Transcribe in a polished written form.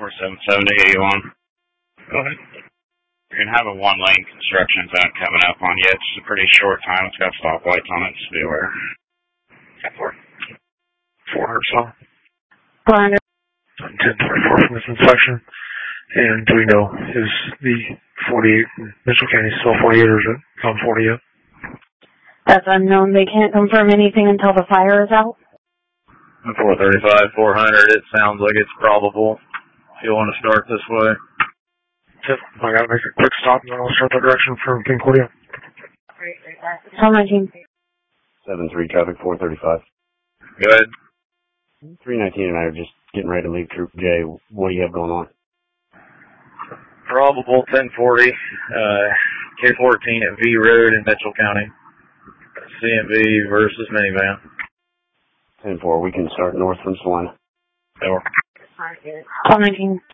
477-81. Go ahead. You're going to have a one-lane construction zone coming up on you. It's a pretty short time. It's got stoplights on it, just be aware. 400 saw. 400. 1024 from this inspection. And do we know, is the 48 in Mitchell County still 48 or is it gone 40 yet? That's unknown. They can't confirm anything until the fire is out. 435, 400, it sounds like it's probable. If you want to start this way. Yep, I gotta make a quick stop and then I'll start that direction from Concordia. Tell my team. 7-3 traffic, 435. Go ahead. 319 and I are just getting ready to leave Troop J. What do you have going on? Probable 1040, K14 at V Road in Mitchell County. CMV versus minivan. 10-4, we can start north from Salina. Over. Tell my team.